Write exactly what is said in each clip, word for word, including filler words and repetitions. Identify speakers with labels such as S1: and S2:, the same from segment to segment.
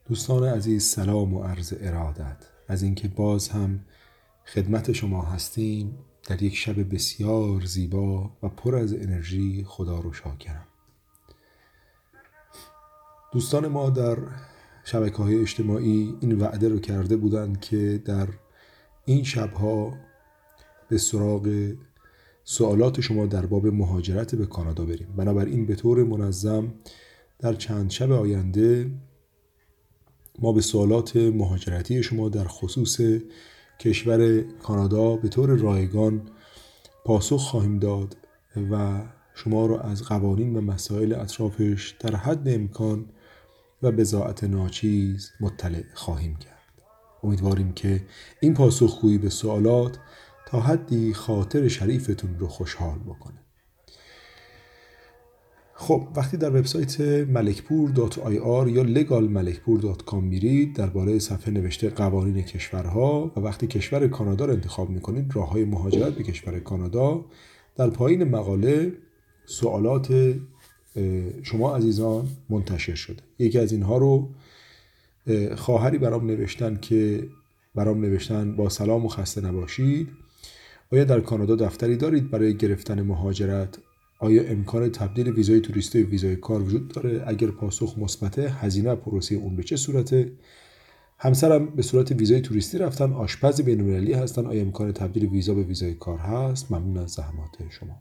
S1: دوستان عزیز، سلام و عرض ارادت از اینکه باز هم خدمت شما هستیم در یک شب بسیار زیبا و پر از انرژی. خدا رو شاکرم. دوستان ما در شبکه‌های اجتماعی این وعده رو کرده بودند که در این شبها به سراغ سوالات شما در باب مهاجرت به کانادا بریم. بنابراین به طور منظم در چند شب آینده ما به سوالات مهاجرتی شما در خصوص کشور کانادا به طور رایگان پاسخ خواهیم داد و شما را از قوانین و مسائل اطرافش در حد امکان و بضاعت ناچیز مطلع خواهیم کرد. امیدواریم که این پاسخگویی به سوالات تا حدی خاطر شریفتون رو خوشحال بکنه. خب وقتی در وبسایت ملکپور دات آی آر یا لگال ملکپور دات کام میرید، درباره صفحه نوشته قوانین کشورها و وقتی کشور کانادا رو انتخاب میکنید، راههای مهاجرت به کشور کانادا، در پایین مقاله سوالات شما عزیزان منتشر شده. یکی از اینها رو خواهری برام نوشتن که برام نوشتن با سلام و خسته نباشید. آیا در کانادا دفتری دارید برای گرفتن مهاجرت؟ آیا امکان تبدیل ویزای توریستی به ویزای کار وجود داره؟ اگر پاسخ مثبت، هزینه پروسه اون به چه صورته؟ همسرم به صورت ویزای توریستی رفتن، آشپز بین‌المللی هستن، آیا امکان تبدیل ویزا به ویزای کار هست؟ ممنون از زحمات شما.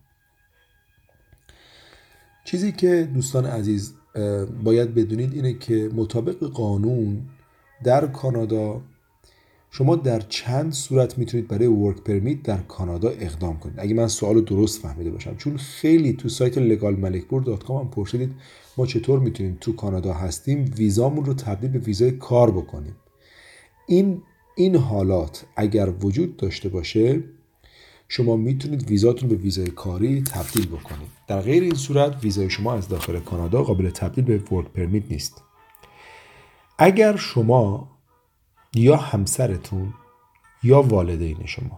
S1: چیزی که دوستان عزیز باید بدونید اینه که مطابق قانون در کانادا شما در چند صورت میتونید برای ورک پرمیت در کانادا اقدام کنید. اگه من سوالو درست فهمیده باشم، چون خیلی تو سایت لگال ملکپور دات کام هم پرسیدید ما چطور میتونیم تو کانادا هستیم ویزامون رو تبدیل به ویزای کار بکنیم. این این حالات اگر وجود داشته باشه، شما میتونید ویزاتون به ویزای کاری تبدیل بکنید. در غیر این صورت ویزای شما از داخل کانادا قابل تبدیل به ورک پرمیت نیست. اگر شما یا همسرتون یا والدین شما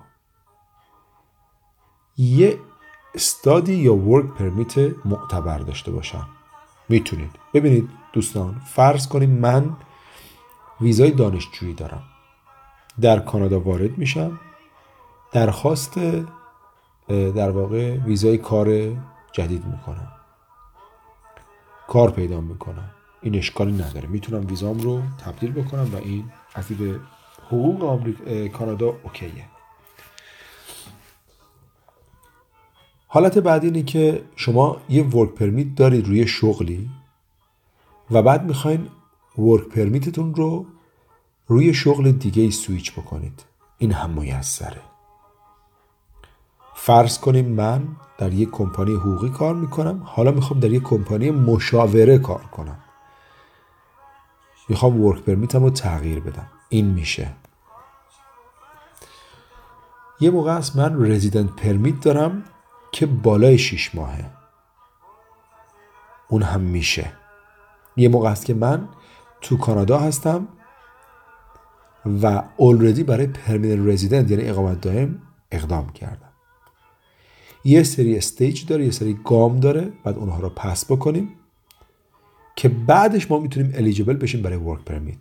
S1: یه استادی یا ورک پرمیت معتبر داشته باشن، میتونید. ببینید دوستان، فرض کنیم من ویزای دانشجویی دارم، در کانادا وارد میشم، درخواست در واقع ویزای کار جدید میکنم، کار پیدا میکنم، این اشکالی نداره، میتونم ویزام رو تبدیل بکنم و این از دید حقوق آمریکا کانادا اوکیه. حالت بعدی اینه که شما یه ورک پرمیت دارید روی شغلی و بعد میخواین ورک پرمیتتون رو روی شغل دیگه سویچ بکنید. این هم میسره. فرض کنیم من در یک کمپانی حقوقی کار میکنم، حالا میخوام در یک کمپانی مشاوره کار کنم، میخوام ورک پرمیتم رو تغییر بدم. این میشه. یه موقع است من رزیدنت پرمیت دارم که بالای شش ماهه، اون هم میشه. یه موقع است که من تو کانادا هستم و already برای پرمیننت رزیدنت یعنی اقامت دائم اقدام کردم. یه سری استیج داره، یه سری گام داره، بعد اونها رو پس بکنیم که بعدش ما میتونیم الیجیبل بشیم برای ورک پرمیت.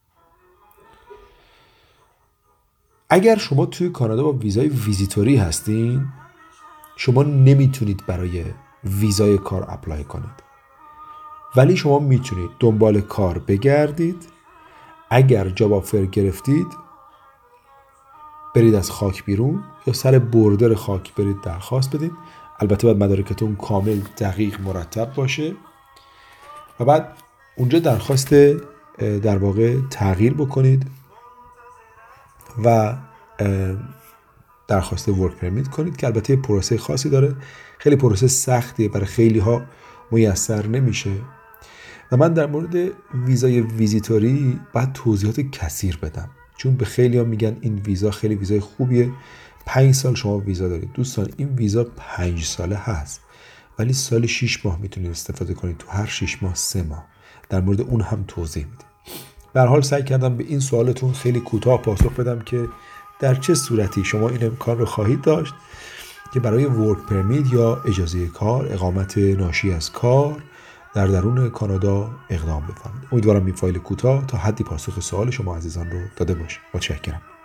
S1: اگر شما توی کانادا با ویزای ویزیتوری هستین، شما نمیتونید برای ویزای کار اپلای کنید، ولی شما میتونید دنبال کار بگردید. اگر جاب آفر گرفتید، برید از خاک بیرون یا سر بوردر خاک برید درخواست بدید. البته باید مدارکتون کامل، دقیق، مرتب باشه و بعد اونجا درخواست در واقع تغییر بکنید و درخواست ورک پرمیت کنید که البته پروسه خاصی داره، خیلی پروسه سختیه، برای خیلی ها میسر نمیشه. و من در مورد ویزای ویزیتوری باید توضیحات کثیر بدم، چون به خیلی ها میگن این ویزا خیلی ویزای خوبیه، پنج سال شما ویزا دارید. دوستان، این ویزا پنج ساله هست ولی سال شش ماه میتونید استفاده کنید، تو هر شش ماه سه ماه. در مورد اون هم توضیح میدم. به هر حال سعی کردم به این سوالتون خیلی کوتاه پاسخ بدم که در چه صورتی شما این امکان رو خواهید داشت که برای ورک پرمیت یا اجازه کار، اقامت ناشی از کار در درون کانادا اقدام بفرمایید. امیدوارم این فایل کوتاه تا حدی پاسخ سوال شما عزیزان رو داده باشه. متشکرم.